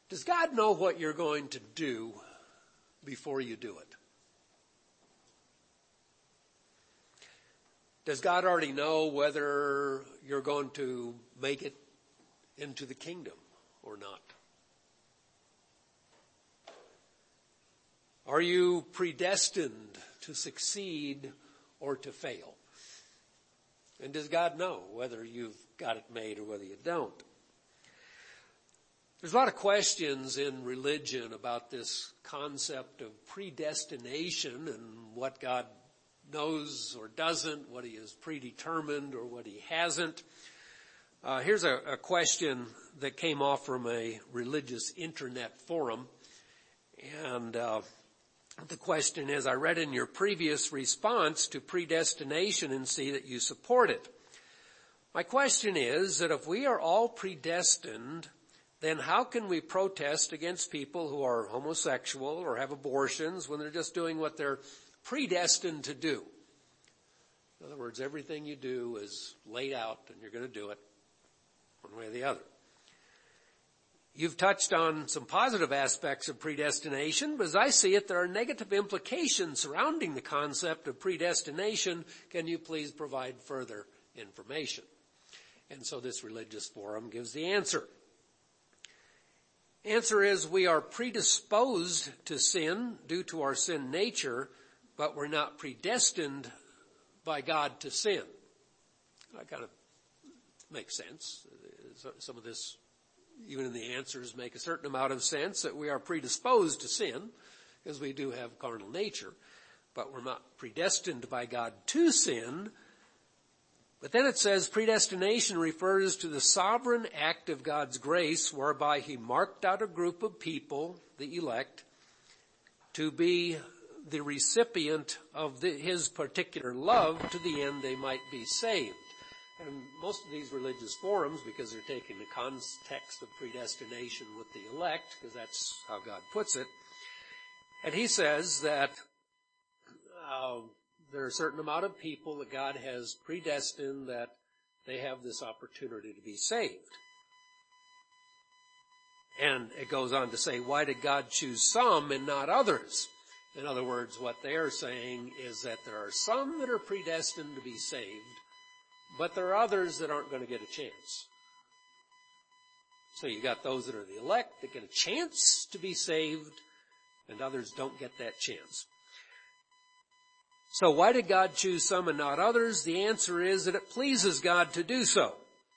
Does God know what you're going to do before you do it? Does God already know whether you're going to make it into the kingdom or not? Are you predestined to succeed or to fail? And does God know whether you've got it made or whether you don't? There's a lot of questions in religion about this concept of predestination and what God knows or doesn't, what he has predetermined or what he hasn't. Here's a question that came off from a religious internet forum. And the question is, I read in your previous response to predestination and see that you support it. My question is that if we are all predestined, then how can we protest against people who are homosexual or have abortions when they're just doing what they're predestined to do? In other words, everything you do is laid out and you're going to do it one way or the other. You've touched on some positive aspects of predestination, but as I see it, there are negative implications surrounding the concept of predestination. Can you please provide further information? And so this religious forum gives the answer. Answer is, we are predisposed to sin due to our sin nature, but we're not predestined by God to sin. That kind of makes sense. Some of this, even in the answers, make a certain amount of sense, that we are predisposed to sin, because we do have carnal nature, but we're not predestined by God to sin. But then it says predestination refers to the sovereign act of God's grace whereby he marked out a group of people, the elect, to be the recipient of his particular love to the end they might be saved. And most of these religious forums, because they're taking the context of predestination with the elect, because that's how God puts it, and he says that there are a certain amount of people that God has predestined that they have this opportunity to be saved. And it goes on to say, why did God choose some and not others? In other words, what they are saying is that there are some that are predestined to be saved, but there are others that aren't going to get a chance. So you got those that are the elect that get a chance to be saved, and others don't get that chance. So why did God choose some and not others? The answer is that it pleases God to do so.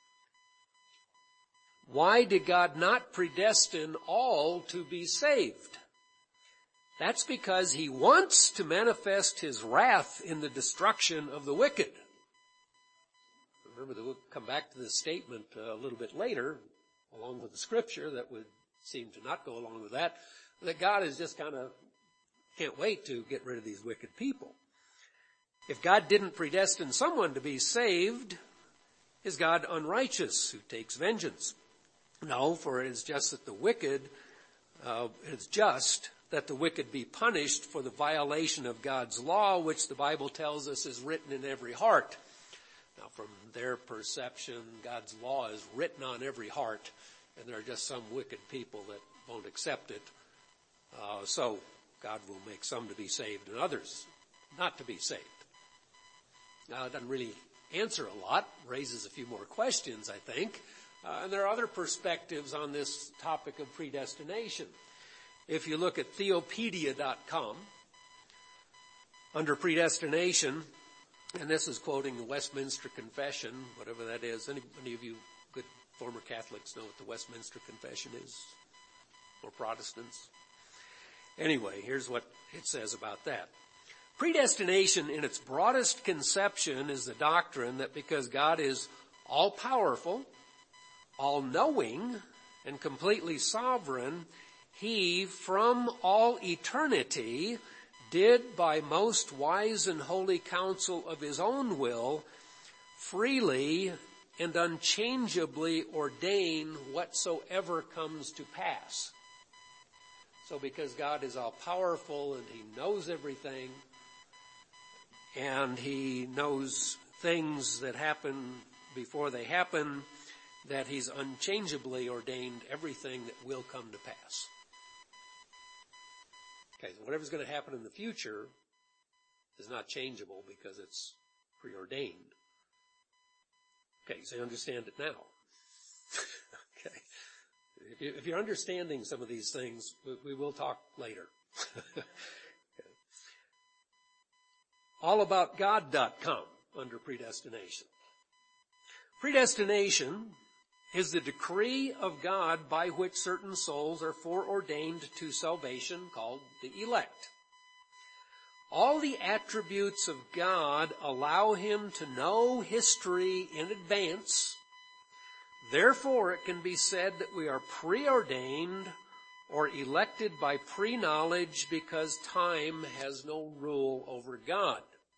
Why did God not predestine all to be saved? That's because he wants to manifest his wrath in the destruction of the wicked. Remember that we'll come back to this statement a little bit later, along with the scripture that would seem to not go along with that God is just kind of can't wait to get rid of these wicked people. If God didn't predestine someone to be saved, is God unrighteous who takes vengeance? No, for it is just that the wicked, be punished for the violation of God's law, which the Bible tells us is written in every heart. Now, from their perception, God's law is written on every heart, and there are just some wicked people that won't accept it. So God will make some to be saved and others not to be saved. Now, it doesn't really answer a lot, raises a few more questions, I think. And there are other perspectives on this topic of predestination. If you look at Theopedia.com, under predestination, and this is quoting the Westminster Confession, whatever that is. Any of you good former Catholics know what the Westminster Confession is? Or Protestants? Anyway, here's what it says about that. Predestination in its broadest conception is the doctrine that because God is all-powerful, all-knowing, and completely sovereign, he, from all eternity, did by most wise and holy counsel of his own will, freely and unchangeably ordain whatsoever comes to pass. So because God is all-powerful and he knows everything, and he knows things that happen before they happen, that he's unchangeably ordained everything that will come to pass. Okay, so whatever's going to happen in the future is not changeable because it's preordained. Okay, so you understand it now. Okay. If you're understanding some of these things, we will talk later. Allaboutgod.com under predestination. Predestination is the decree of God by which certain souls are foreordained to salvation, called the elect. All the attributes of God allow him to know history in advance. Therefore, it can be said that we are preordained or elected by pre-knowledge because time has no rule over God.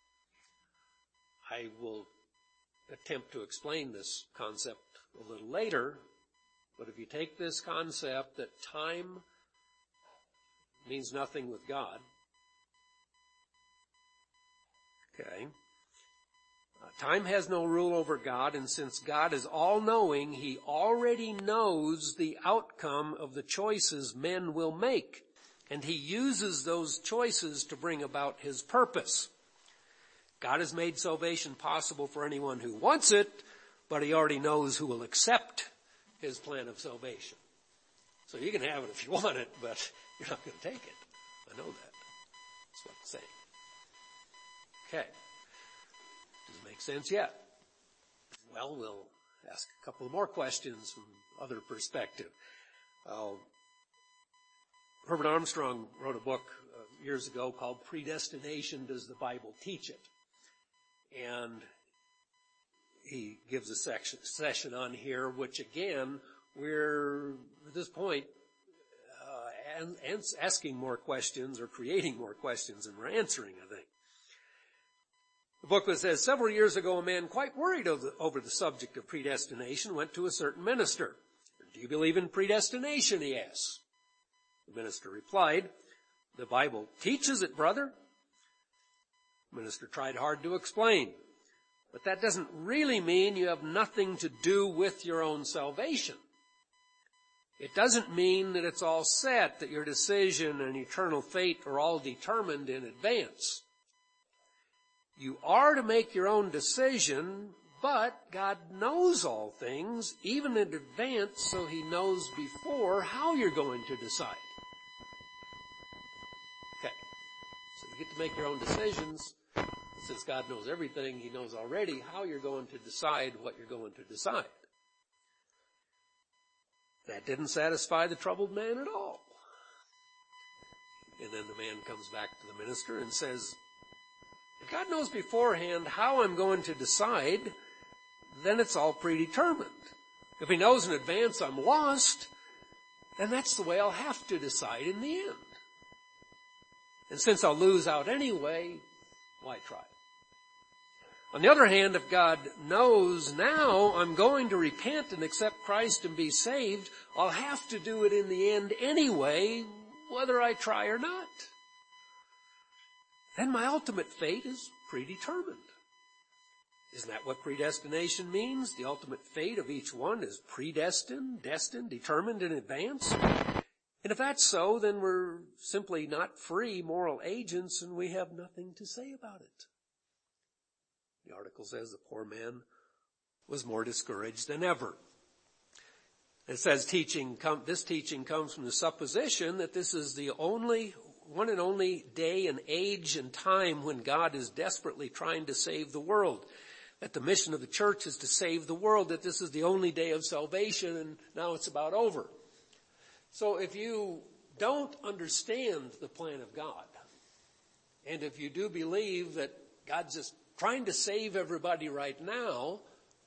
I will attempt to explain this concept a little later, but if you take this concept that time means nothing with God, okay, time has no rule over God, and since God is all-knowing, he already knows the outcome of the choices men will make, and he uses those choices to bring about his purpose. God has made salvation possible for anyone who wants it, but he already knows who will accept his plan of salvation. So you can have it if you want it, but you're not going to take it. I know that. That's what I'm saying. Okay. Does it make sense yet? Well, we'll ask a couple more questions from other perspective. Herbert Armstrong wrote a book years ago called Predestination, Does the Bible Teach It? And he gives a session on here, which again, we're at this point asking more questions or creating more questions than we're answering, I think. The booklet says, several years ago, a man quite worried over the subject of predestination went to a certain minister. Do you believe in predestination, he asked. The minister replied, the Bible teaches it, brother. The minister tried hard to explain, but that doesn't really mean you have nothing to do with your own salvation. It doesn't mean that it's all set, that your decision and eternal fate are all determined in advance. You are to make your own decision, but God knows all things, even in advance, so he knows before how you're going to decide. Okay, so you get to make your own decisions. Since God knows everything, he knows already how you're going to decide what you're going to decide. That didn't satisfy the troubled man at all. And then the man comes back to the minister and says, if God knows beforehand how I'm going to decide, then it's all predetermined. If he knows in advance I'm lost, then that's the way I'll have to decide in the end. And since I'll lose out anyway, why try? On the other hand, if God knows now I'm going to repent and accept Christ and be saved, I'll have to do it in the end anyway, whether I try or not. Then my ultimate fate is predetermined. Isn't that what predestination means? The ultimate fate of each one is predestined, destined, determined in advance. And if that's so, then we're simply not free moral agents and we have nothing to say about it. The article says the poor man was more discouraged than ever. It says this teaching comes from the supposition that this is the one and only day and age and time when God is desperately trying to save the world. That the mission of the church is to save the world, that this is the only day of salvation and now it's about over. So if you don't understand the plan of God, and if you do believe that God's just trying to save everybody right now,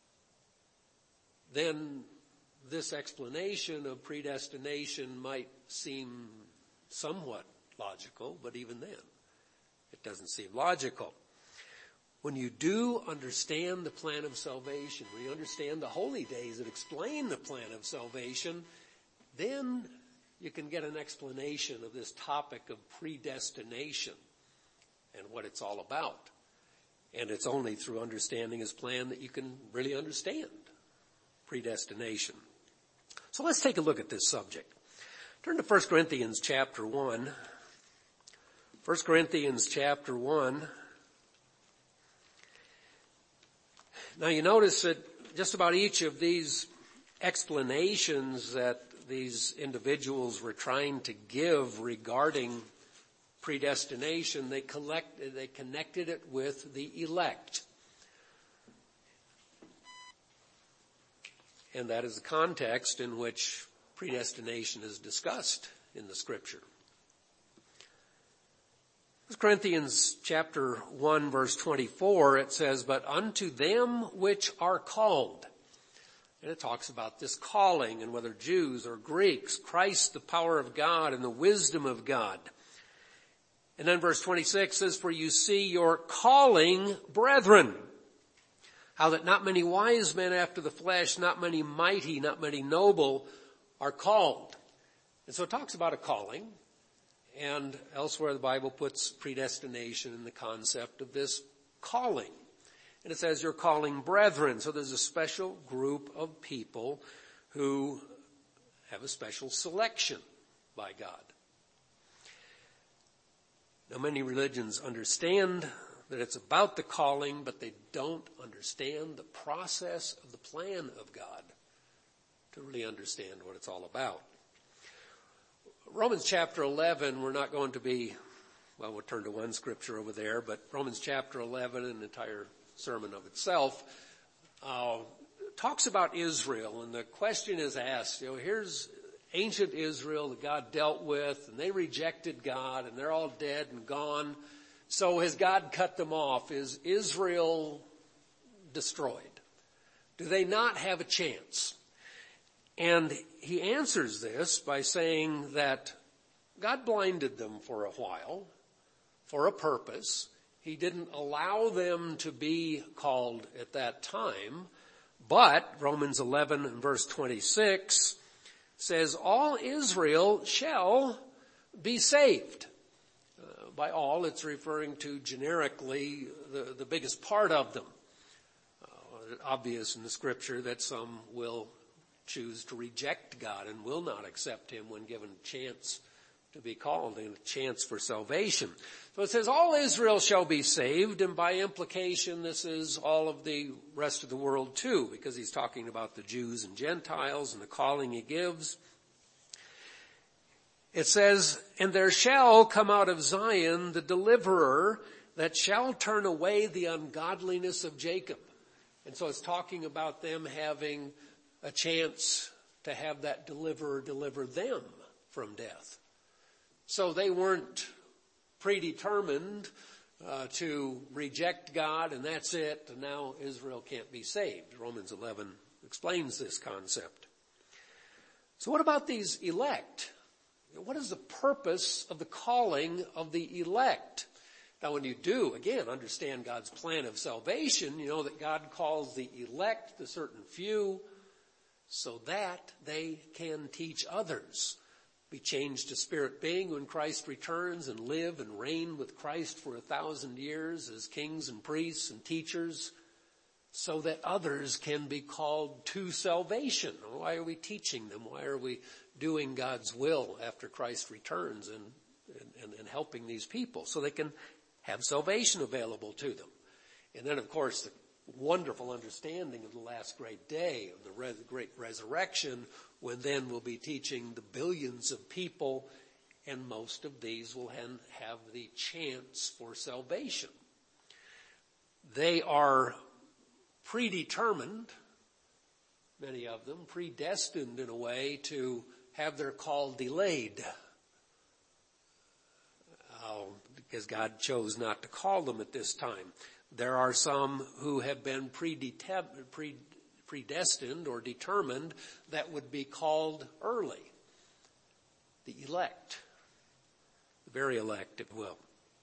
then this explanation of predestination might seem somewhat logical, but even then, it doesn't seem logical. When you do understand the plan of salvation, when you understand the holy days that explain the plan of salvation, then you can get an explanation of this topic of predestination and what it's all about. And it's only through understanding his plan that you can really understand predestination. So let's take a look at this subject. Turn to 1 Corinthians chapter 1. 1 Corinthians chapter 1. Now you notice that just about each of these explanations that these individuals were trying to give regarding predestination, they connected it with the elect. And that is the context in which predestination is discussed in the Scripture. 1 Corinthians chapter 1 verse 24, it says, "But unto them which are called," and it talks about this calling and whether Jews or Greeks, Christ the power of God and the wisdom of God. And then verse 26 says, "For you see your calling, brethren, how that not many wise men after the flesh, not many mighty, not many noble are called." And so it talks about a calling, and elsewhere the Bible puts predestination in the concept of this calling. And it says, "You're calling brethren." So there's a special group of people who have a special selection by God. Now many religions understand that it's about the calling, but they don't understand the process of the plan of God to really understand what it's all about. Romans chapter 11, we're not going to be, well, we'll turn to one scripture over there, but Romans chapter 11, an entire sermon of itself, talks about Israel, and the question is asked, here's ancient Israel that God dealt with, and they rejected God, and they're all dead and gone. So has God cut them off? Is Israel destroyed? Do they not have a chance? And he answers this by saying that God blinded them for a while, for a purpose. He didn't allow them to be called at that time. But Romans 11 and verse 26 says, "All Israel shall be saved." By all, it's referring to generically the biggest part of them. Obvious in the Scripture that some will choose to reject God and will not accept Him when given a chance to be called and a chance for salvation. So it says, "All Israel shall be saved," and by implication, this is all of the rest of the world too, because he's talking about the Jews and Gentiles and the calling he gives. It says, "And there shall come out of Zion the deliverer that shall turn away the ungodliness of Jacob." And so it's talking about them having a chance to have that deliverer deliver them from death. So they weren't predetermined to reject God, and that's it, and now Israel can't be saved. Romans 11 explains this concept. So what about these elect? What is the purpose of the calling of the elect? Now when you do, again, understand God's plan of salvation, you know that God calls the elect, the certain few, so that they can teach others, be changed to spirit being when Christ returns, and live and reign with Christ for 1,000 years as kings and priests and teachers, so that others can be called to salvation. Why are we teaching them? Why are we doing God's will after Christ returns and helping these people so they can have salvation available to them? And then, of course, the wonderful understanding of the last great day, of the great resurrection, when then we'll be teaching the billions of people, and most of these will have the chance for salvation. They are predetermined, many of them, predestined in a way to have their call delayed. Because God chose not to call them at this time. There are some who have been predestined or determined that would be called early. The elect. The very elect, if you will.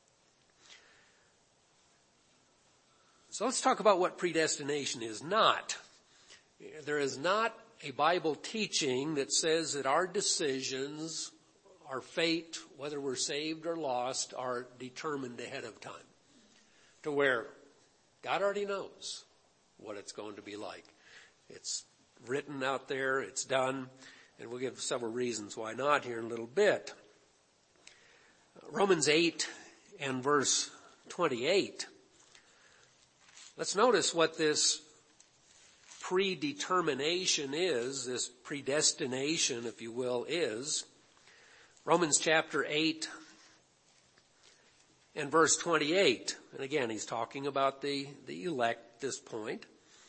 So let's talk about what predestination is not. There is not a Bible teaching that says that our decisions, our fate, whether we're saved or lost, are determined ahead of time. To where God already knows what it's going to be like. It's written out there. It's done. And we'll give several reasons why not here in a little bit. Romans 8 and verse 28. Let's notice what this predetermination is, this predestination, if you will, is. Romans chapter 8 and verse 28. And again, he's talking about the elect at this point.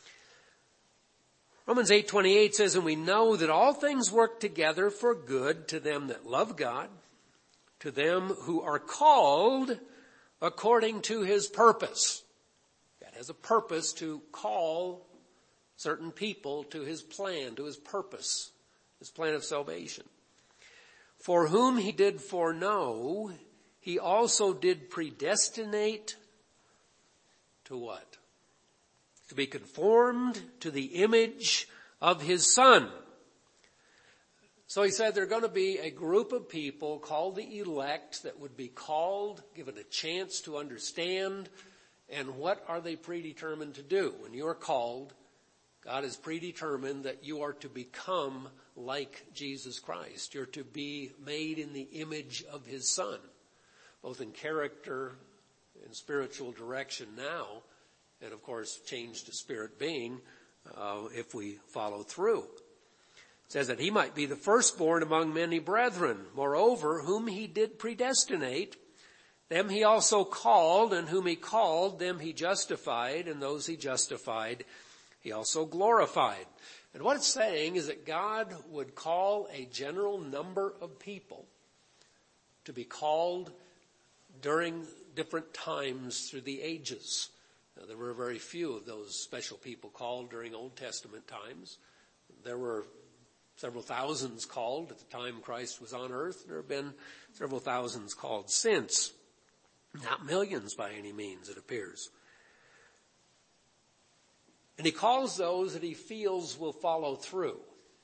Romans 8:28 says, and we know that all things work together for good to them that love God, to them who are called according to his purpose. God has a purpose to call certain people to his plan, to his purpose, his plan of salvation. For whom he did foreknow, he also did predestinate to what? To be conformed to the image of his Son. So he said there are going to be a group of people called the elect that would be called, given a chance to understand. And what are they predetermined to do? When you are called, God has predetermined that you are to become like Jesus Christ. You're to be made in the image of his Son, both in character and spiritual direction now, and of course changed to spirit being if we follow through. It says that he might be the firstborn among many brethren. Moreover, whom he did predestinate, them he also called, and whom he called, them he justified, and those he justified, he also glorified. And what it's saying is that God would call a general number of people to be called during different times through the ages. Now, there were very few of those special people called during Old Testament times. There were several thousands called at the time Christ was on earth. There have been several thousands called since. Not millions by any means, it appears. And he calls those that he feels will follow through.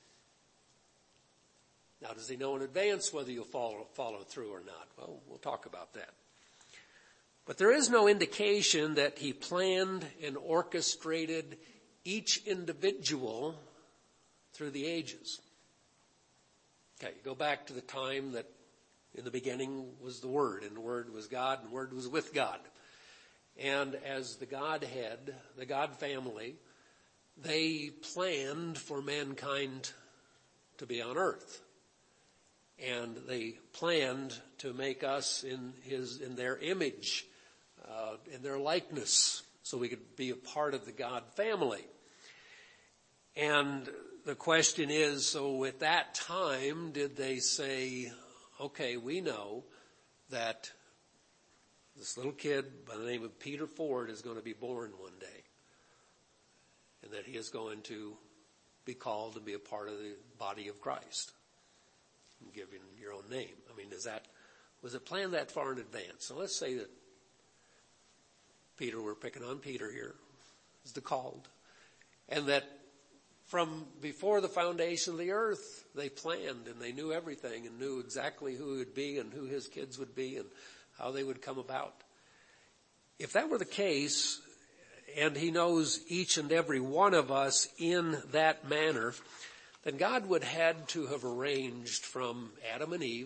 Now, does he know in advance whether you'll follow through or not? Well, we'll talk about that. But there is no indication that he planned and orchestrated each individual through the ages. Okay, go back to the time that in the beginning was the Word, and the Word was God, and the Word was with God. And as the Godhead, the God family, they planned for mankind to be on earth. And they planned to make us in their image, in their likeness, so we could be a part of the God family. And the question is, so at that time, did they say, okay, we know that this little kid by the name of Peter Ford is going to be born one day, and that he is going to be called to be a part of the body of Christ, and giving your own name? I mean, was it planned that far in advance? So let's say that Peter, we're picking on Peter here, is the called, and that from before the foundation of the earth, they planned and they knew everything and knew exactly who he would be and who his kids would be and how they would come about. If that were the case, and he knows each and every one of us in that manner, then God would had to have arranged from Adam and Eve,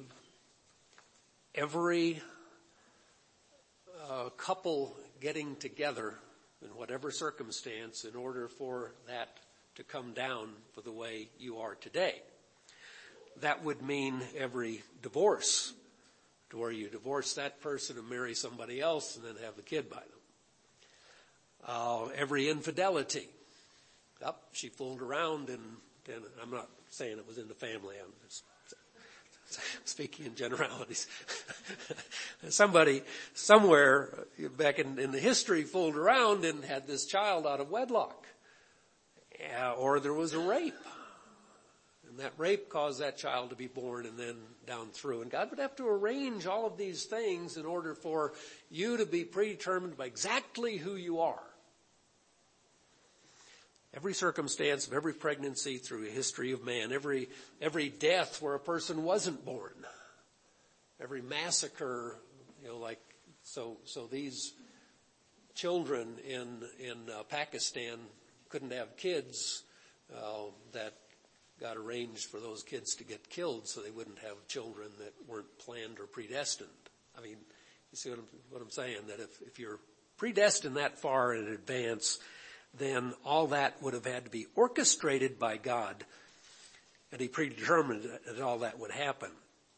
every couple getting together in whatever circumstance in order for that to come down for the way you are today. That would mean every divorce, to where you divorce that person and marry somebody else and then have a kid by them. Every infidelity. She fooled around, and I'm not saying it was in the family. I'm just speaking in generalities. Somebody somewhere back in the history fooled around and had this child out of wedlock. Or there was a rape. And that rape caused that child to be born and then down through. And God would have to arrange all of these things in order for you to be predetermined by exactly who you are. Every circumstance of every pregnancy through a history of man, every death where a person wasn't born, every massacre, so these children in Pakistan couldn't have kids that God arranged for those kids to get killed so they wouldn't have children that weren't planned or predestined. I mean, you see what I'm saying? That if you're predestined that far in advance, then all that would have had to be orchestrated by God, and he predetermined that all that would happen.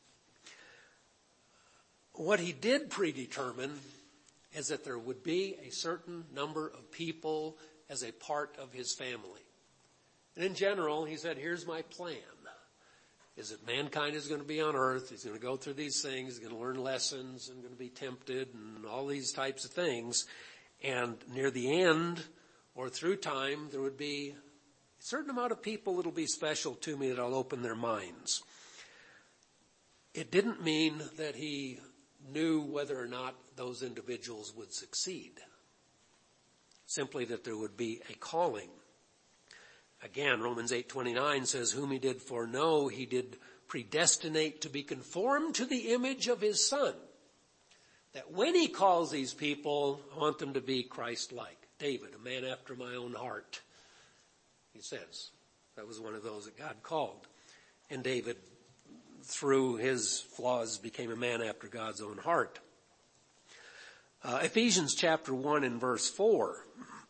What he did predetermine is that there would be a certain number of people as a part of his family. And in general, he said, here's my plan. Is that mankind is going to be on earth. He's going to go through these things. He's going to learn lessons and going to be tempted and all these types of things. And near the end or through time, there would be a certain amount of people that will be special to me that I'll open their minds. It didn't mean that he knew whether or not those individuals would succeed. Simply that there would be a calling. Again, Romans 8:29 says, whom he did foreknow, he did predestinate to be conformed to the image of his Son. That when he calls these people, I want them to be Christ-like. David, a man after my own heart, he says. That was one of those that God called. And David, through his flaws, became a man after God's own heart. Ephesians chapter 1 and verse 4.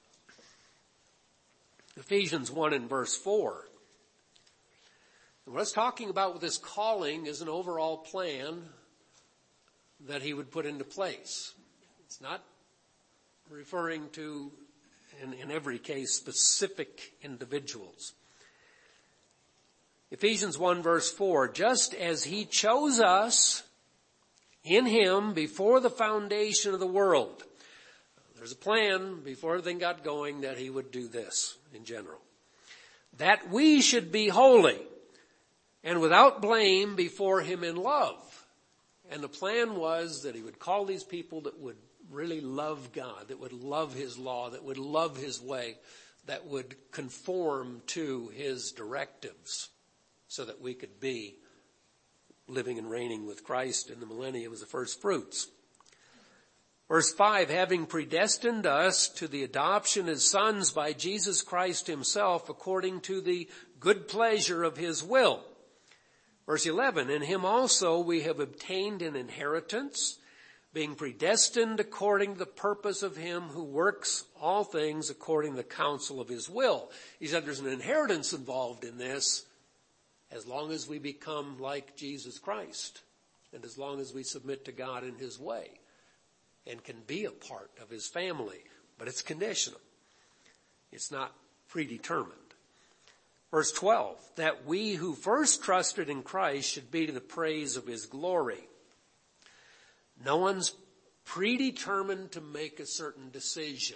Ephesians 1 and verse 4. What it's talking about with this calling is an overall plan that he would put into place. It's not referring to, in every case, specific individuals. Ephesians 1 verse 4, just as he chose us in him before the foundation of the world. There's a plan before everything got going that he would do this in general. That we should be holy and without blame before him in love. And the plan was that he would call these people that would really love God, that would love his law, that would love his way, that would conform to his directives so that we could be living and reigning with Christ in the millennium as the first fruits. Verse 5, having predestined us to the adoption as sons by Jesus Christ himself according to the good pleasure of his will. Verse 11, in him also we have obtained an inheritance, being predestined according to the purpose of him who works all things according to the counsel of his will. He said there's an inheritance involved in this as long as we become like Jesus Christ and as long as we submit to God in his way and can be a part of his family. But it's conditional. It's not predetermined. Verse 12, that we who first trusted in Christ should be to the praise of his glory. No one's predetermined to make a certain decision.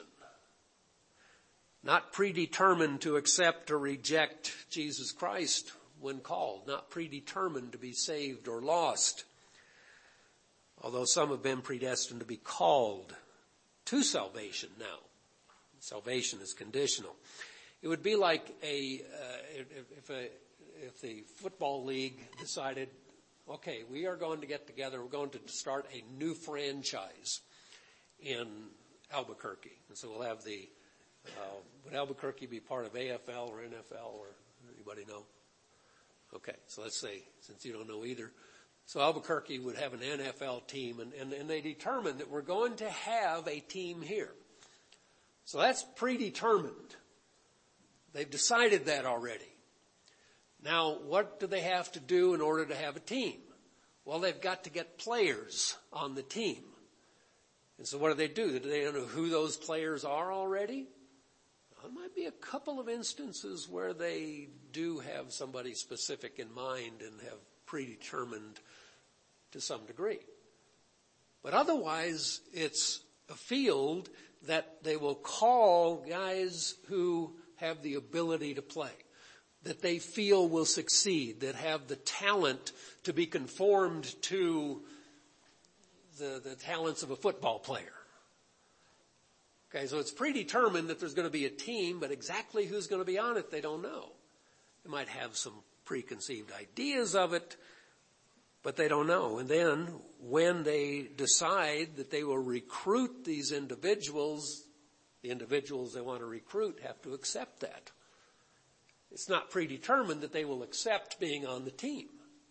Not predetermined to accept or reject Jesus Christ when called. Not predetermined to be saved or lost. Although some have been predestined to be called to salvation now. Salvation is conditional. It would be like if the football league decided, okay, we are going to get together, we're going to start a new franchise in Albuquerque. And so we'll have would Albuquerque be part of AFL or NFL or anybody know? Okay, so let's say, since you don't know either. So Albuquerque would have an NFL team and they determined that we're going to have a team here. So that's predetermined. They've decided that already. Now, what do they have to do in order to have a team? Well, they've got to get players on the team. And so what do? Do they know who those players are already? Well, there might be a couple of instances where they do have somebody specific in mind and have predetermined to some degree. But otherwise, it's a field that they will call guys who have the ability to play, that they feel will succeed, that have the talent to be conformed to the talents of a football player. Okay, so it's predetermined that there's going to be a team, but exactly who's going to be on it, they don't know. They might have some preconceived ideas of it, but they don't know. And then when they decide that they will recruit these individuals, the individuals they want to recruit have to accept that. it's not predetermined that they will accept being on the team.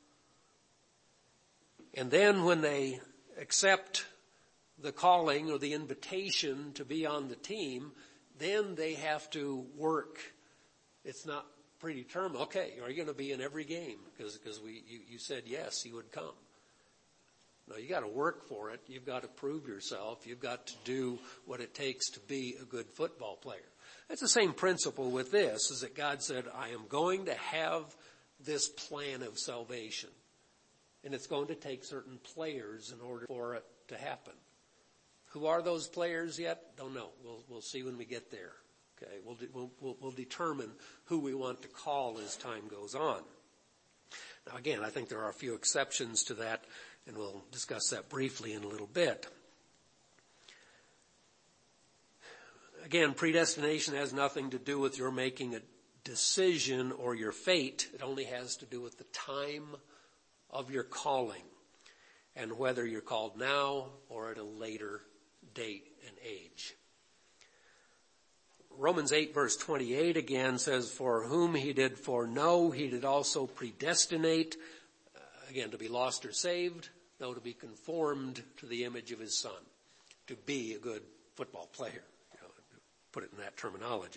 And then when they accept the calling or the invitation to be on the team, then they have to work. It's not predetermined. Okay, are you going to be in every game? Because you said yes, you would come. No, you got to work for it. You've got to prove yourself. You've got to do what it takes to be a good football player. That's the same principle with this, is that God said, I am going to have this plan of salvation. And it's going to take certain players in order for it to happen. Who are those players yet? Don't know. We'll see when we get there. Okay, we'll determine who we want to call as time goes on. Now again, I think there are a few exceptions to that, and we'll discuss that briefly in a little bit. Again, predestination has nothing to do with your making a decision or your fate. It only has to do with the time of your calling and whether you're called now or at a later date and age. Romans 8 verse 28 again says, for whom he did foreknow, he did also predestinate, again, to be lost or saved, no, to be conformed to the image of his Son, to be a good football player, put it in that terminology.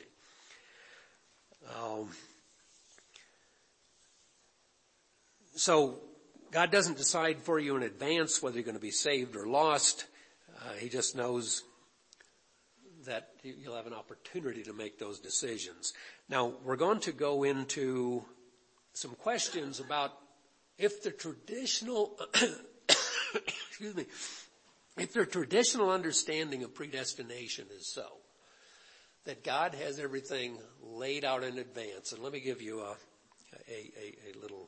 So God doesn't decide for you in advance whether you're going to be saved or lost. He just knows that you'll have an opportunity to make those decisions. Now, we're going to go into some questions about if the traditional, excuse me, if their traditional understanding of predestination is so, that God has everything laid out in advance. And let me give you a little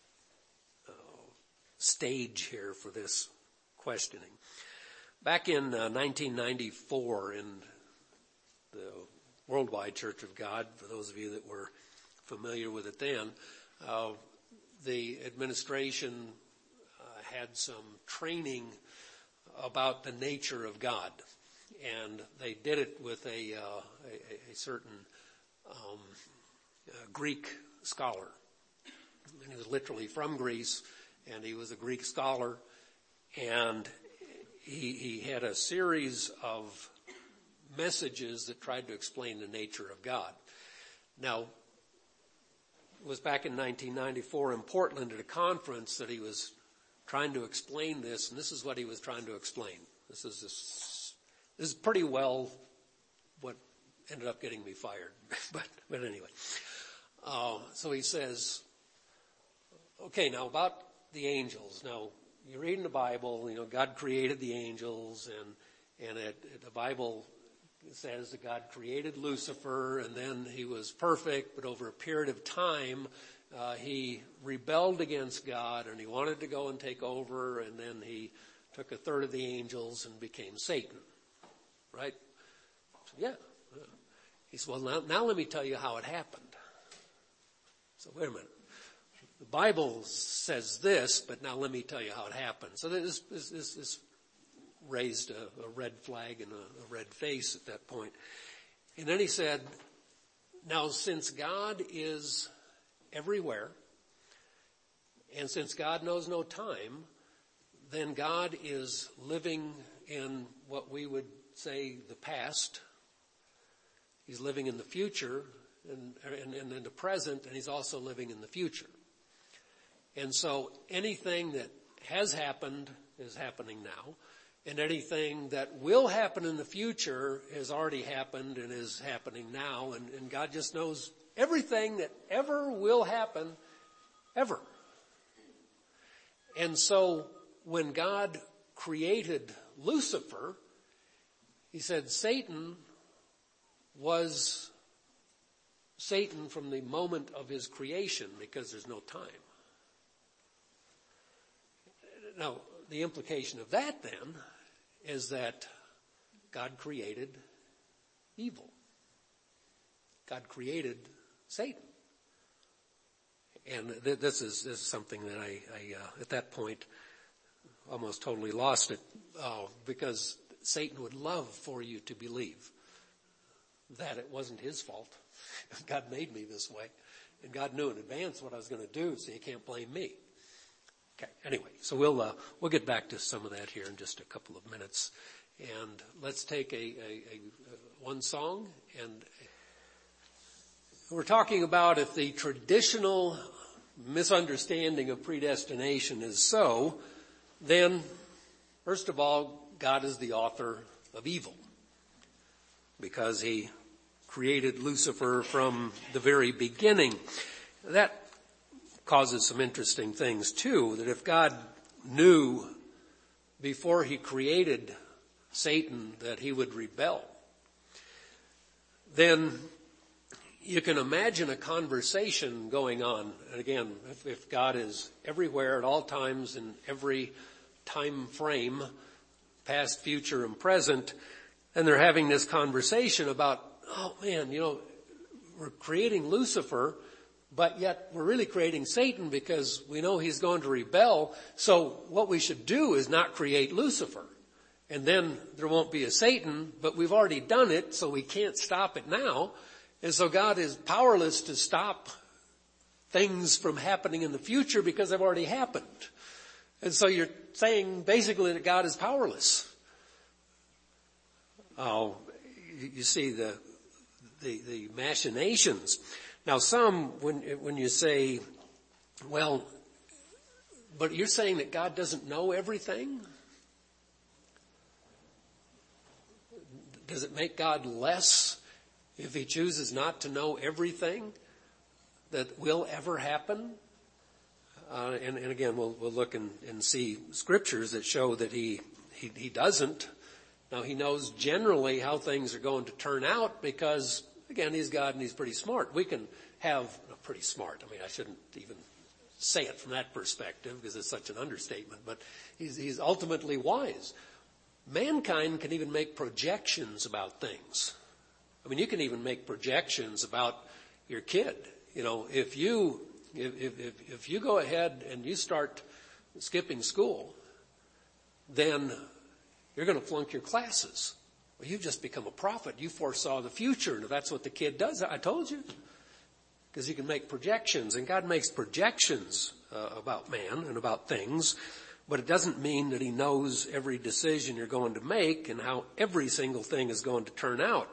stage here for this questioning. Back in 1994 in the Worldwide Church of God, for those of you that were familiar with it then, the administration had some training about the nature of God. And they did it with a certain Greek scholar. And he was literally from Greece, and he was a Greek scholar. And he had a series of messages that tried to explain the nature of God. Now, it was back in 1994 in Portland at a conference that he was trying to explain this, and this is what he was trying to explain. This is pretty well what ended up getting me fired. but anyway. So he says, okay, now about the angels. Now, you read in the Bible, God created the angels, and the Bible says that God created Lucifer, and then he was perfect, but over a period of time, he rebelled against God, and he wanted to go and take over, and then he took a third of the angels and became Satan. Right? So, yeah. He said, well, now let me tell you how it happened. So wait a minute. The Bible says this, but now let me tell you how it happened. So this raised a red flag and a red face at that point. And then he said, now since God is everywhere, and since God knows no time, then God is living in what we would say the past. He's living in the future and in the present, and he's also living in the future. And so anything that has happened is happening now, and anything that will happen in the future has already happened and is happening now, and God just knows everything that ever will happen, ever. And so when God created Lucifer, he said Satan was Satan from the moment of his creation because there's no time. Now, the implication of that then is that God created evil. God created Satan. And this is something that I at that point almost totally lost it, because Satan would love for you to believe that it wasn't his fault. God made me this way. And God knew in advance what I was going to do, so you can't blame me. Okay, anyway, so we'll get back to some of that here in just a couple of minutes. And let's take one song. And we're talking about if the traditional misunderstanding of predestination is so, then, first of all, God is the author of evil, because he created Lucifer from the very beginning. That causes some interesting things too, that if God knew before he created Satan that he would rebel, then you can imagine a conversation going on. And again, if God is everywhere at all times in every time frame, past, future, and present, and they're having this conversation about, oh man, we're creating Lucifer, but yet we're really creating Satan because we know he's going to rebel. So what we should do is not create Lucifer. And then there won't be a Satan, but we've already done it, so we can't stop it now. And so God is powerless to stop things from happening in the future because they've already happened. And so you're saying basically that God is powerless. Oh, you see the machinations. Now some, when you say, well, but you're saying that God doesn't know everything? Does it make God less if he chooses not to know everything that will ever happen? And again, we'll look and see scriptures that show that he doesn't. Now he knows generally how things are going to turn out because, again, he's God and he's pretty smart. We can have, pretty smart, I mean, I shouldn't even say it from that perspective because it's such an understatement, but he's ultimately wise. Mankind can even make projections about things. I mean, you can even make projections about your kid. If you go ahead and you start skipping school, then you're going to flunk your classes. Well, you've just become a prophet. You foresaw the future, and if that's what the kid does, I told you. Because you can make projections, and God makes projections about man and about things, but it doesn't mean that he knows every decision you're going to make and how every single thing is going to turn out.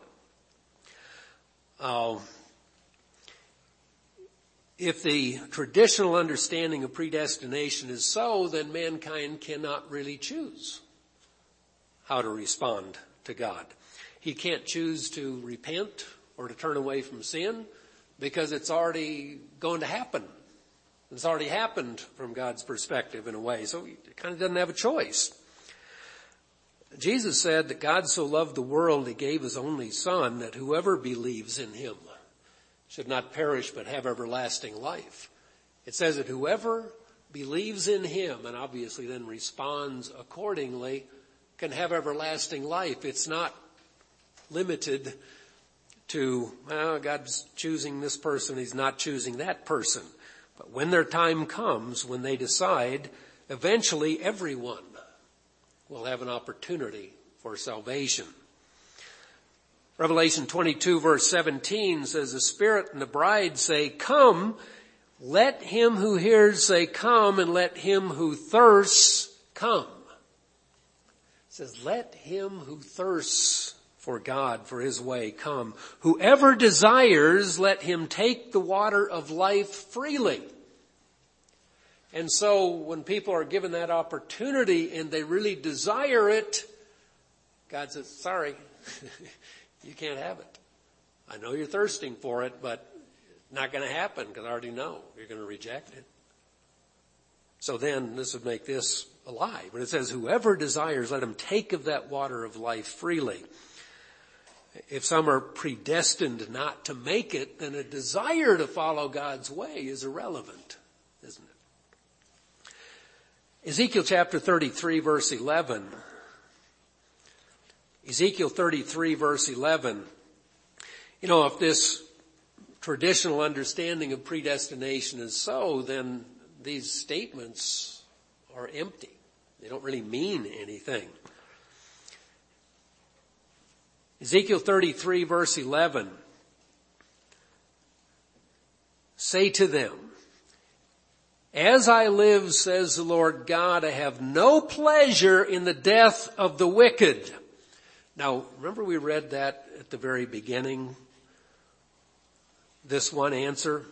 If the traditional understanding of predestination is so, then mankind cannot really choose how to respond to God. He can't choose to repent or to turn away from sin because it's already going to happen. It's already happened from God's perspective in a way, so he kind of doesn't have a choice. Jesus said that God so loved the world he gave his only Son that whoever believes in him should not perish but have everlasting life. It says that whoever believes in him and obviously then responds accordingly can have everlasting life. It's not limited to, God's choosing this person, he's not choosing that person. But when their time comes, when they decide, eventually everyone will have an opportunity for salvation. Revelation 22 verse 17 says, the Spirit and the bride say, come. Let him who hears say, come, and let him who thirsts come. It says, let him who thirsts for God, for his way, come. Whoever desires, let him take the water of life freely. And so when people are given that opportunity and they really desire it, God says, sorry, you can't have it. I know you're thirsting for it, but not going to happen because I already know you're going to reject it. So then this would make this a lie. But it says, whoever desires, let him take of that water of life freely. If some are predestined not to make it, then a desire to follow God's way is irrelevant, isn't it? Ezekiel chapter 33 verse 11. Ezekiel 33 verse 11. If this traditional understanding of predestination is so, then these statements are empty. They don't really mean anything. Ezekiel 33 verse 11 says, say to them, as I live, says the Lord God, I have no pleasure in the death of the wicked. Now, remember we read that at the very beginning? This one answer.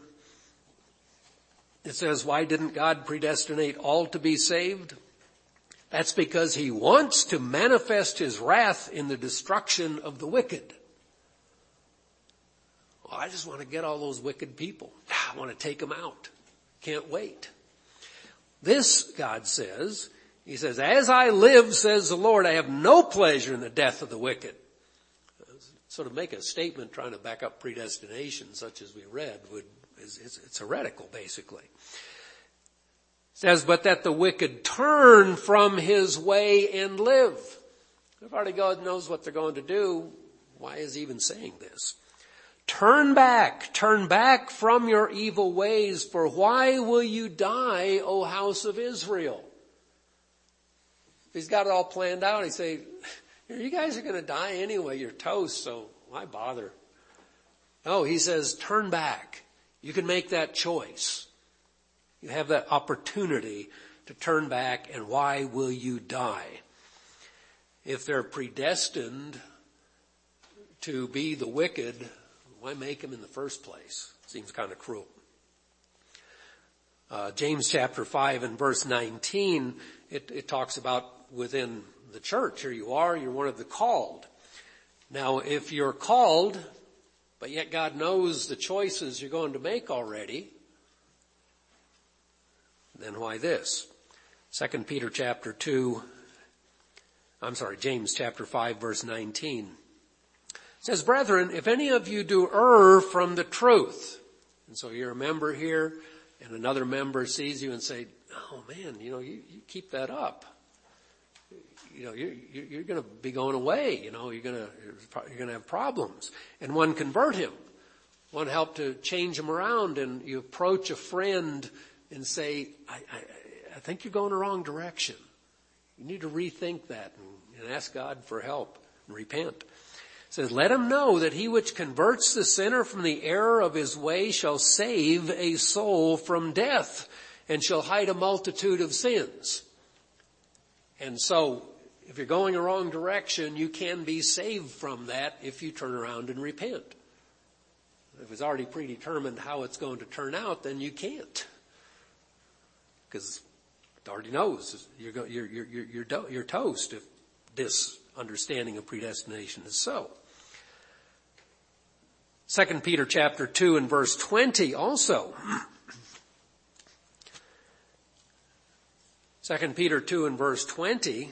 It says, why didn't God predestinate all to be saved? That's because he wants to manifest his wrath in the destruction of the wicked. Well, I just want to get all those wicked people. I want to take them out. Can't wait. This, God says, he says, as I live, says the Lord, I have no pleasure in the death of the wicked. Sort of make a statement trying to back up predestination, such as we read, it's heretical, basically. It says, but that the wicked turn from his way and live. If already God knows what they're going to do, why is he even saying this? Turn back from your evil ways, for why will you die, O house of Israel? If he's got it all planned out, he'd say, you guys are going to die anyway, you're toast, so why bother? No, he says, turn back. You can make that choice. You have that opportunity to turn back, and why will you die? If they're predestined to be the wicked, why make them in the first place? Seems kind of cruel. James chapter 5 and verse 19, it talks about within the church. Here you are, you're one of the called. Now, if you're called, but yet God knows the choices you're going to make already, then why this? James chapter 5 verse 19. It says, brethren, if any of you do err from the truth, and so you're a member here, and another member sees you and say, oh man, you keep that up. You're going to be going away. You're going to have problems. And one convert him. One help to change him around, and you approach a friend and say, I think you're going the wrong direction. You need to rethink that and ask God for help and repent. It says, let him know that he which converts the sinner from the error of his way shall save a soul from death and shall hide a multitude of sins. And so, if you're going the wrong direction, you can be saved from that if you turn around and repent. If it's already predetermined how it's going to turn out, then you can't. Because it already knows you're toast if this understanding of predestination is so. 2 Peter chapter 2 and verse 20 also. 2 Peter 2 and verse 20.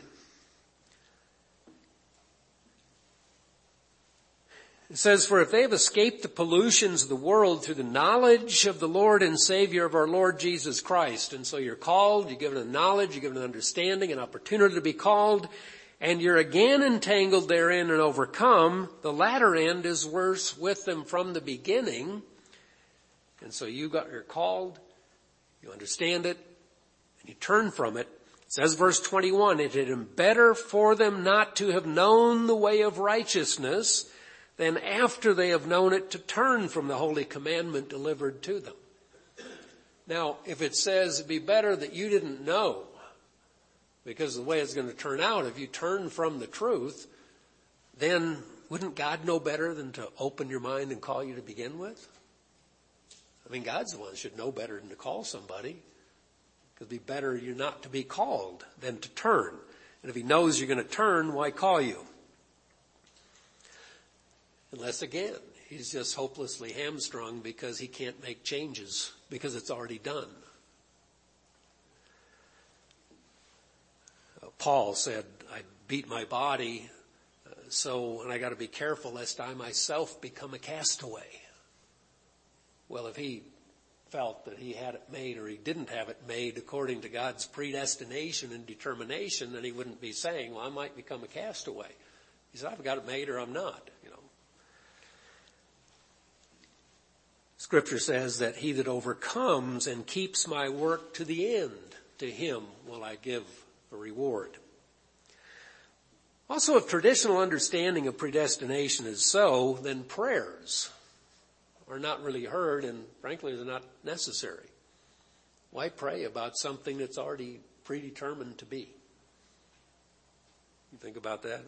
It says, for if they have escaped the pollutions of the world through the knowledge of the Lord and Savior of our Lord Jesus Christ. And so you're called, you're given a knowledge, you're given an understanding, an opportunity to be called, and you're again entangled therein and overcome. The latter end is worse with them from the beginning. And so you're called, you understand it, and you turn from it. It says verse 21, it had been better for them not to have known the way of righteousness than after they have known it to turn from the holy commandment delivered to them. Now, if it says it'd be better that you didn't know, because of the way it's going to turn out, if you turn from the truth, then wouldn't God know better than to open your mind and call you to begin with? I mean, God's the one that should know better than to call somebody. It'd be better you not to be called than to turn. And if he knows you're going to turn, why call you? Unless, again, he's just hopelessly hamstrung because he can't make changes because it's already done. Paul said, I beat my body, and I got to be careful lest I myself become a castaway. Well, if he felt that he had it made or he didn't have it made according to God's predestination and determination, then he wouldn't be saying, well, I might become a castaway. He said, I've got it made or I'm not, Scripture says that he that overcomes and keeps my work to the end, to him will I give a reward. Also, if traditional understanding of predestination is so, then prayers are not really heard, and frankly, they're not necessary. Why pray about something that's already predetermined to be? You think about that?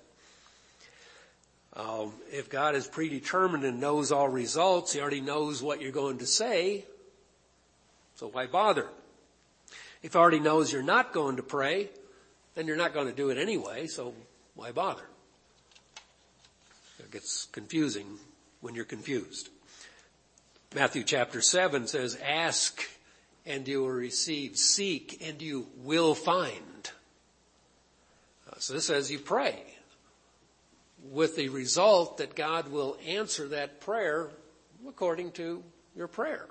If God is predetermined and knows all results, he already knows what you're going to say, so why bother? If he already knows you're not going to pray, then you're not going to do it anyway, so why bother? It gets confusing when you're confused. Matthew chapter 7 says, ask and you will receive, seek and you will find. So this says you pray with the result that God will answer that prayer according to your prayer.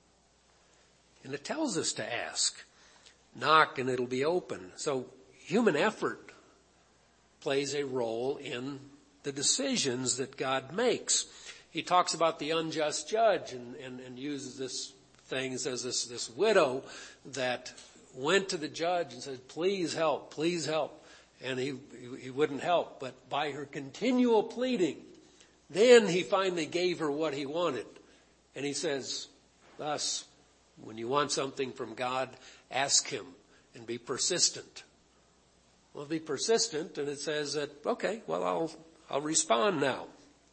And it tells us to ask. Knock and it'll be open. So human effort plays a role in the decisions that God makes. He talks about the unjust judge and uses this thing, says this widow that went to the judge and said, please help, please help. And he wouldn't help, but by her continual pleading, then he finally gave her what he wanted. And he says, thus, when you want something from God, ask him and be persistent. Well, be persistent, and it says that, okay, well, I'll respond now.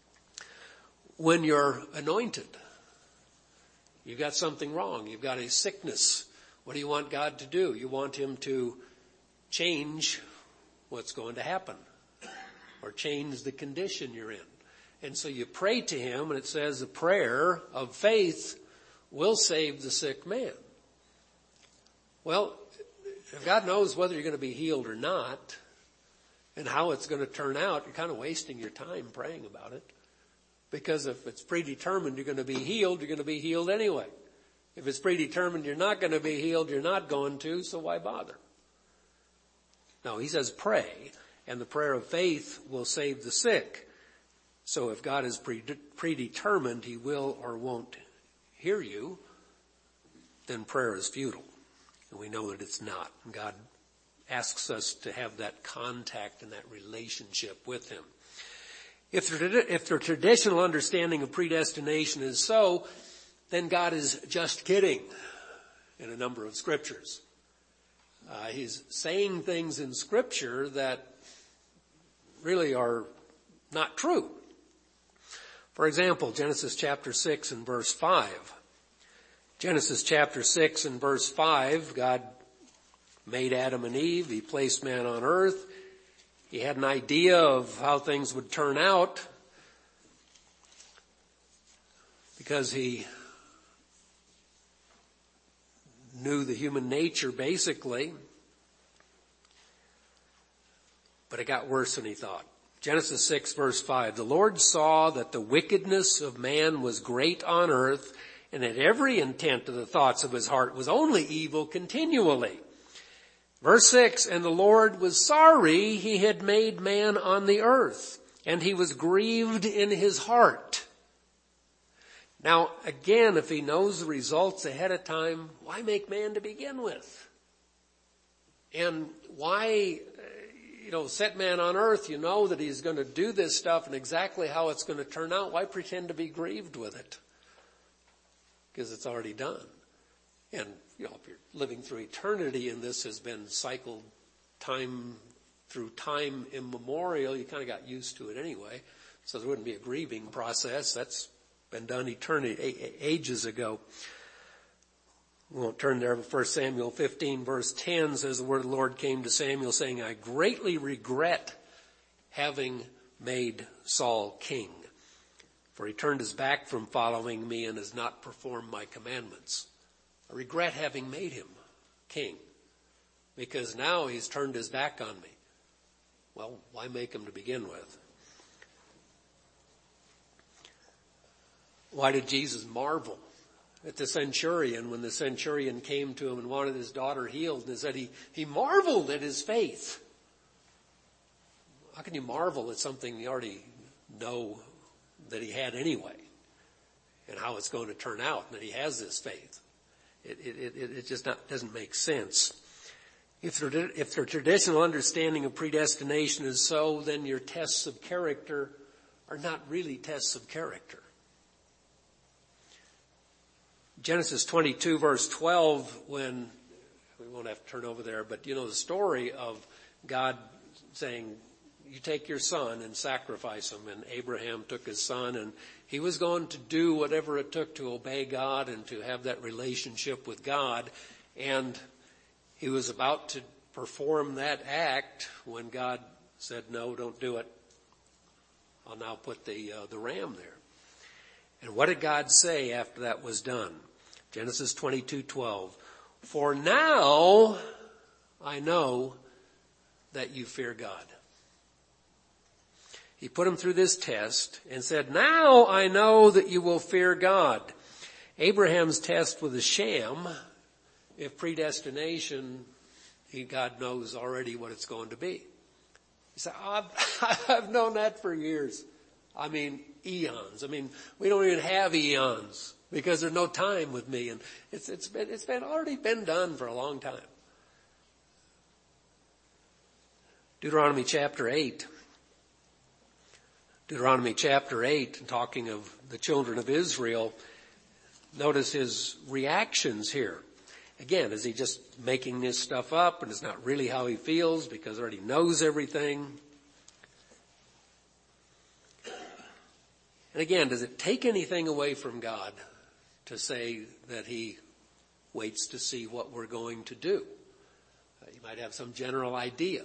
When you're anointed, you've got something wrong. You've got a sickness. What do you want God to do? You want him to change what's going to happen or change the condition you're in. And so you pray to him, and it says the prayer of faith will save the sick man. Well, if God knows whether you're going to be healed or not and how it's going to turn out, you're kind of wasting your time praying about it. Because if it's predetermined you're going to be healed, you're going to be healed anyway. If it's predetermined you're not going to be healed, you're not going to, so why bother? No, he says pray, and the prayer of faith will save the sick. So if God is predetermined he will or won't hear you, then prayer is futile. And we know that it's not. God asks us to have that contact and that relationship with him. If the traditional understanding of predestination is so, then God is just kidding in a number of scriptures. He's saying things in scripture that really are not true. For example, Genesis chapter 6 and verse 5. Genesis chapter 6 and verse 5, God made Adam and Eve. He placed man on earth. He had an idea of how things would turn out because he knew the human nature basically. But it got worse than he thought. Genesis 6 verse 5, the Lord saw that the wickedness of man was great on earth, and that every intent of the thoughts of his heart was only evil continually. Verse 6, and the Lord was sorry he had made man on the earth, and he was grieved in his heart. Now, again, if he knows the results ahead of time, why make man to begin with? And why, set man on earth? You know that he's going to do this stuff and exactly how it's going to turn out. Why pretend to be grieved with it? Because it's already done. And, if you're living through eternity and this has been cycled through time immemorial, you kind of got used to it anyway. So there wouldn't be a grieving process. That's been done ages ago. We won't turn there, but 1 Samuel 15 verse 10 says the word of the Lord came to Samuel saying, I greatly regret having made Saul king, for he turned his back from following me and has not performed my commandments. I regret having made him king because now he's turned his back on me. Well, why make him to begin with? Why did Jesus marvel at the centurion when the centurion came to him and wanted his daughter healed? And said he marveled at his faith. How can you marvel at something you already know that he had anyway and how it's going to turn out and that he has this faith? It just doesn't make sense. If the traditional understanding of predestination is so, then your tests of character are not really tests of character. Genesis 22 verse 12, when, we won't have to turn over there, but you know the story of God saying, you take your son and sacrifice him. And Abraham took his son, and he was going to do whatever it took to obey God and to have that relationship with God. And he was about to perform that act when God said, no, don't do it. I'll now put the ram there. And what did God say after that was done? Genesis 22:12. For now I know that you fear God. He put him through this test and said, now I know that you will fear God. Abraham's test was a sham. If predestination, God knows already what it's going to be. He said, I've known that for years. I mean, eons. I mean, we don't even have eons because there's no time with me. And it's already been done for a long time. Deuteronomy chapter 8, talking of the children of Israel, notice his reactions here. Again, is he just making this stuff up and it's not really how he feels because he already knows everything? And again, does it take anything away from God to say that he waits to see what we're going to do? You might have some general idea.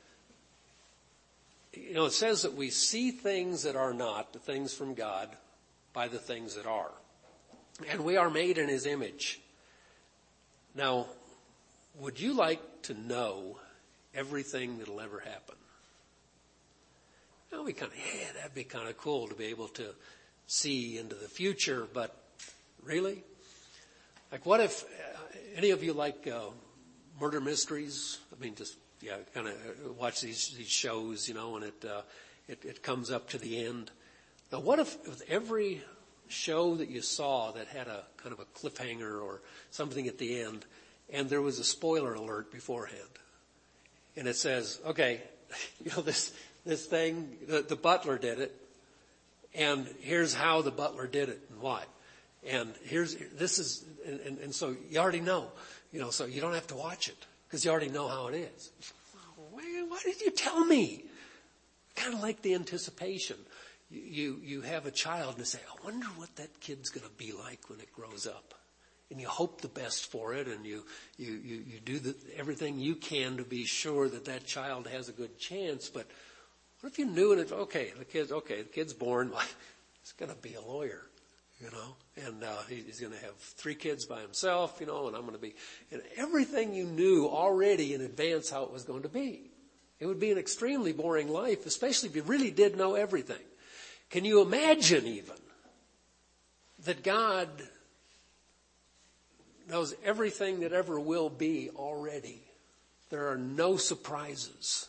You know, it says that we see things that are not, the things from God, by the things that are. And we are made in his image. Now, would you like to know everything that'll ever happen? Now that'd be kind of cool to be able to see into the future, but really? Like what if any of you like murder mysteries? I mean, just kind of watch these shows, you know, and it comes up to the end. Now, what if with every show that you saw that had a kind of a cliffhanger or something at the end, and there was a spoiler alert beforehand, and it says, okay, you know, this thing, the butler did it, and here's how the butler did it and why, and and so you already know, you know, so you don't have to watch it because you already know how it is. Why did you tell me? Kind of like the anticipation. You have a child and say, I wonder what that kid's going to be like when it grows up. And you hope the best for it, and you do everything you can to be sure that child has a good chance. But what if you knew it? The kid's born. He's going to be a lawyer, you know, and he's going to have 3 kids by himself, you know, and I'm going to be, and everything you knew already in advance how it was going to be. It would be an extremely boring life, especially if you really did know everything. Can you imagine even that God knows everything that ever will be already? There are no surprises.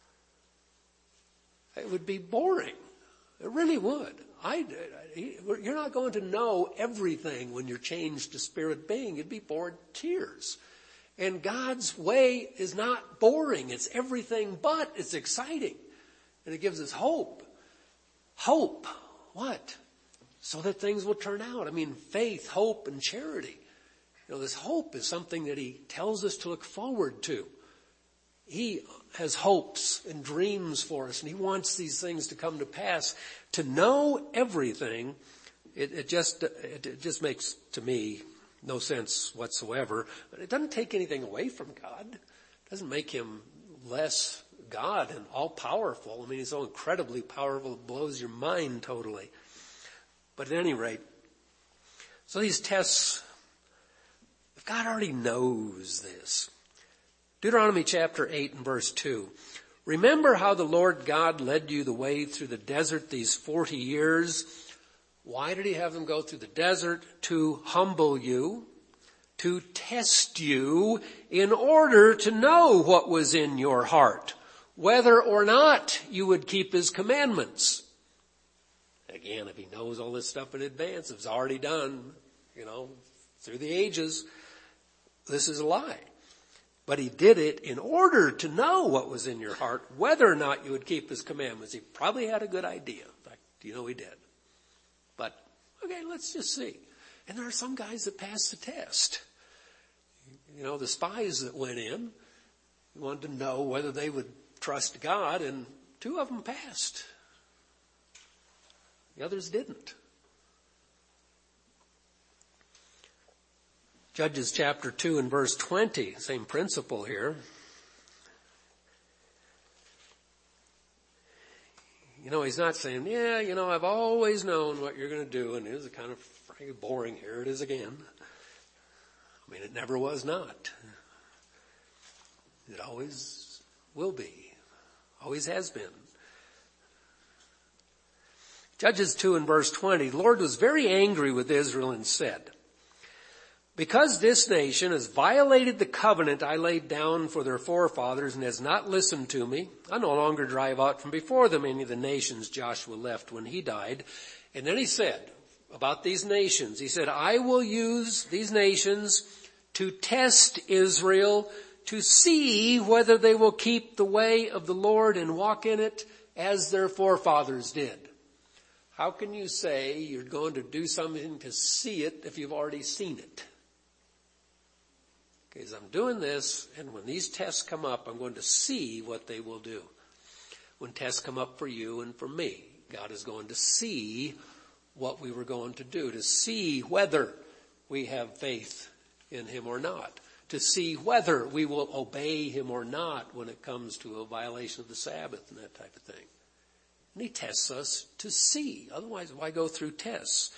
It would be boring. It really would. You're not going to know everything when you're changed to spirit being. You'd be bored to tears. And God's way is not boring. It's everything but it's exciting. And it gives us hope. Hope. What? So that things will turn out. I mean, faith, hope, and charity. You know, this hope is something that he tells us to look forward to. He has hopes and dreams for us, and he wants these things to come to pass. To know everything, it just makes, to me, no sense whatsoever. But it doesn't take anything away from God. It doesn't make him less God and all-powerful. I mean, he's so incredibly powerful, it blows your mind totally. But at any rate, so these tests, if God already knows this. Deuteronomy chapter 8 and verse 2. Remember how the Lord God led you the way through the desert these 40 years. Why did he have them go through the desert? To humble you, to test you in order to know what was in your heart, whether or not you would keep his commandments. Again, if he knows all this stuff in advance, it's already done, you know, through the ages, this is a lie. But he did it in order to know what was in your heart, whether or not you would keep his commandments. He probably had a good idea. In fact, you know he did. But, okay, let's just see. And there are some guys that passed the test. You know, the spies that went in wanted to know whether they would trust God, and 2 of them passed. The others didn't. Judges chapter 2 and verse 20, same principle here. You know, he's not saying, yeah, you know, I've always known what you're going to do, and it is kind of frankly boring. Here it is again. I mean, it never was not. It always will be. Always has been. Judges 2 and verse 20, the Lord was very angry with Israel and said, because this nation has violated the covenant I laid down for their forefathers and has not listened to me, I no longer drive out from before them any of the nations Joshua left when he died. And then he said about these nations, he said, I will use these nations to test Israel to see whether they will keep the way of the Lord and walk in it as their forefathers did. How can you say you're going to do something to see it if you've already seen it? Because I'm doing this, and when these tests come up, I'm going to see what they will do. When tests come up for you and for me, God is going to see what we were going to do, to see whether we have faith in him or not, to see whether we will obey him or not when it comes to a violation of the Sabbath and that type of thing. And he tests us to see. Otherwise, why go through tests?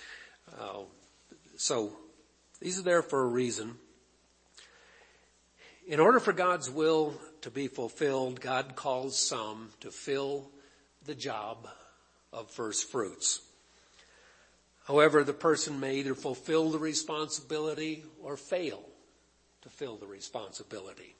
So these are there for a reason. In order for God's will to be fulfilled, God calls some to fill the job of first fruits. However, the person may either fulfill the responsibility or fail to fill the responsibility.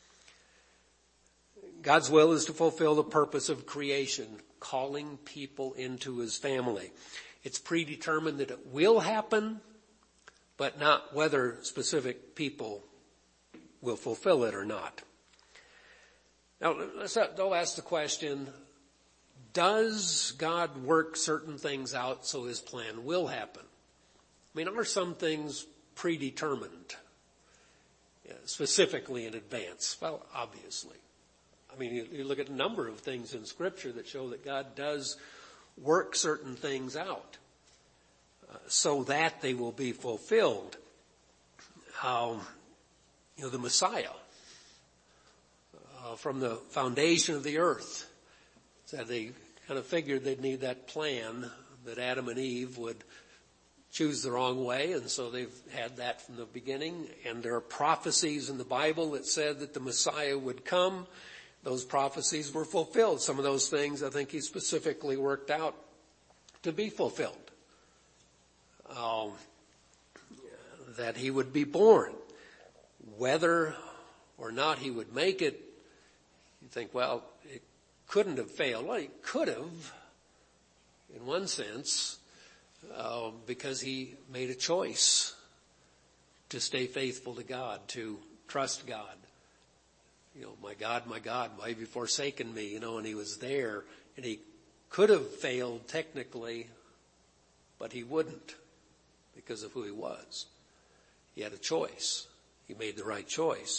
God's will is to fulfill the purpose of creation, calling people into his family. It's predetermined that it will happen, but not whether specific people will fulfill it or not. Now, let's ask the question, does God work certain things out so his plan will happen? I mean, are some things predetermined, specifically in advance? Well, obviously. I mean, you look at a number of things in Scripture that show that God does work certain things out so that they will be fulfilled. The Messiah, from the foundation of the earth, so they kind of figured they'd need that plan that Adam and Eve would choose the wrong way, and so they've had that from the beginning. And there are prophecies in the Bible that said that the Messiah would come. Those prophecies were fulfilled. Some of those things I think he specifically worked out to be fulfilled. That he would be born. Whether or not he would make it, you think, well, it couldn't have failed. Well, he could have, in one sense, because he made a choice to stay faithful to God, to trust God. My God, why have you forsaken me? And he was there, and he could have failed technically, but he wouldn't because of who he was. He had a choice. He made the right choice.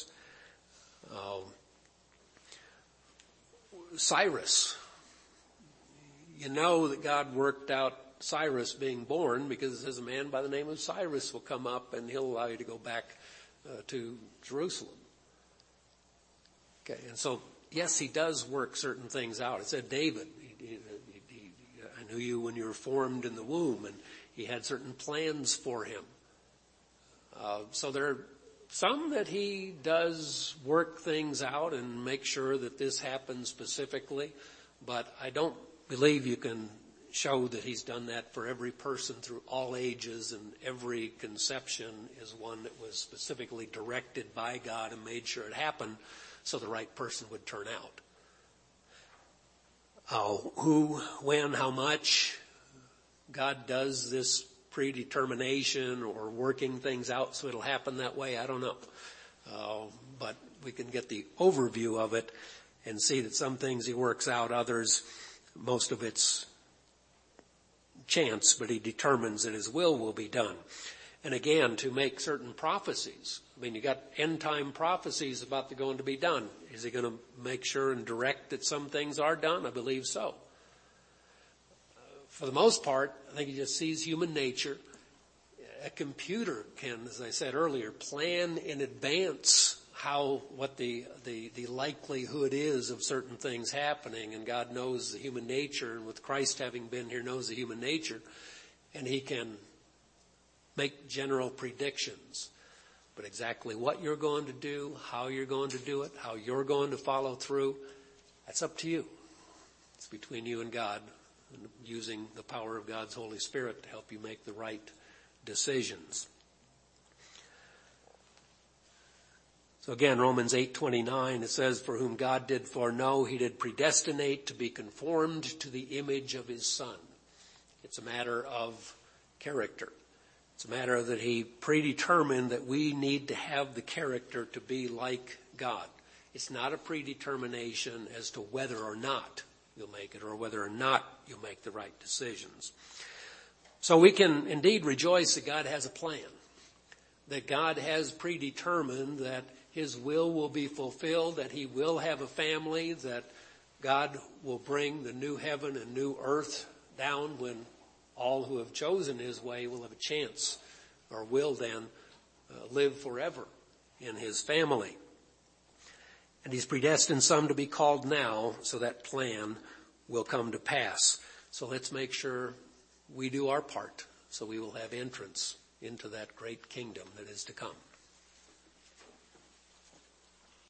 Cyrus. You know that God worked out Cyrus being born because it says a man by the name of Cyrus will come up and he'll allow you to go back to Jerusalem. Okay, and so, yes, he does work certain things out. It said David, I knew you when you were formed in the womb, and he had certain plans for him. So there are some that he does work things out and make sure that this happens specifically, but I don't believe you can show that he's done that for every person through all ages, and every conception is one that was specifically directed by God and made sure it happened so the right person would turn out. Who, when, how much God does this predetermination or working things out so it'll happen that way, I don't know. But we can get the overview of it and see that some things he works out, others, most of it's chance, but he determines that his will be done. And again, to make certain prophecies. I mean, you got end time prophecies about the going to be done. Is he going to make sure and direct that some things are done? I believe so. For the most part, I think he just sees human nature. A computer can, as I said earlier, plan in advance what the likelihood is of certain things happening, and God knows the human nature, and with Christ having been here, knows the human nature, and he can make general predictions. But exactly what you're going to do, how you're going to do it, how you're going to follow through, that's up to you. It's between you and God, and using the power of God's Holy Spirit to help you make the right decisions. So again, Romans 8:29, it says, for whom God did foreknow, he did predestinate to be conformed to the image of his Son. It's a matter of character. It's a matter that he predetermined that we need to have the character to be like God. It's not a predetermination as to whether or not you'll make it or whether or not you'll make the right decisions. So we can indeed rejoice that God has a plan, that God has predetermined that his will be fulfilled, that he will have a family, that God will bring the new heaven and new earth down when all who have chosen his way will have a chance, or will then live forever in his family. And he's predestined some to be called now, so that plan will come to pass. So let's make sure we do our part, so we will have entrance into that great kingdom that is to come.